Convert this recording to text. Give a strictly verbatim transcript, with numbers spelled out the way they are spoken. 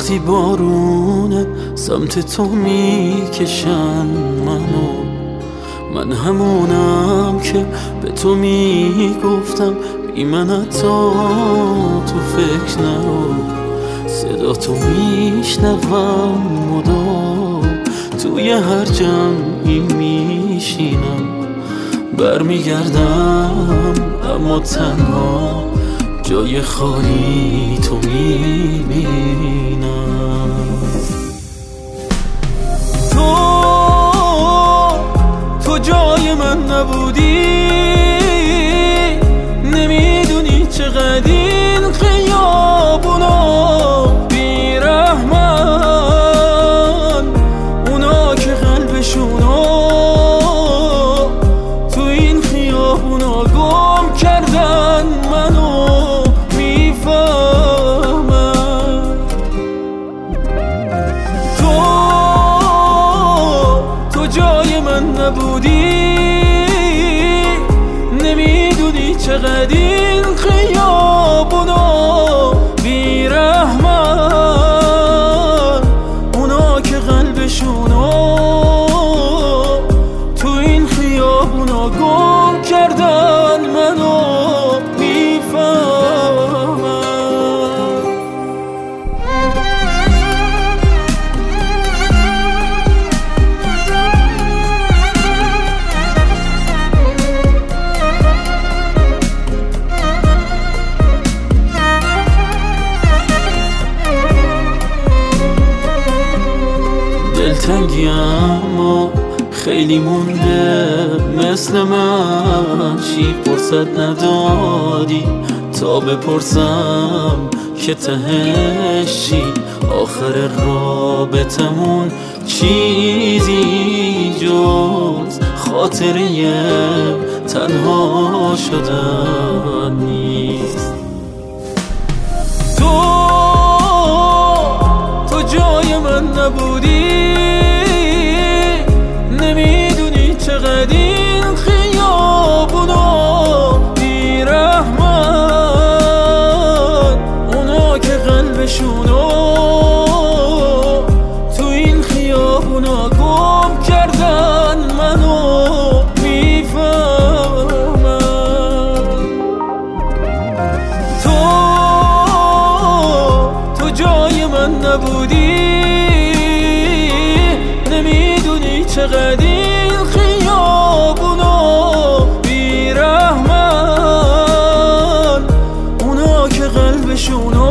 وقتی بارونه سمت تو میکشن منو، من همونم که به تو میگفتم بی من حتی تو فکر نرو. صدا تو میشنوم مدام، توی هر جمعی میشینم، برمیگردم اما تنها جای خالی تو میبینم. تو تو جای من نبودی، نمیدونی چقدر این خیابونا بیرحمن، اونا که قلبشونو تو این خیابونا گم کردن منو میفهمن. تو تو جای من نبودی، نمیدونی چقدر این خیابونا بیرحمن، اونا که قلبشونو تو این خیابونا گم کردن منو میفهمن. دلتنگی اما خیلی مونده مثل من، چی فرصت ندادی تا بپرسم که تهش چی؟ آخر رابطمون چیزی جز خاطره تنها شدن نیست. تو تو جای من نبودی، نمیدونی چقدر این خیابونا بیرحمن، اونا که قلبشونو تو این خیابونا گم کردن منو میفهمن. تو تو جای من نبودی، نمیدونی چقدر این خیابونا بیرحمن، اونا که قلبشونو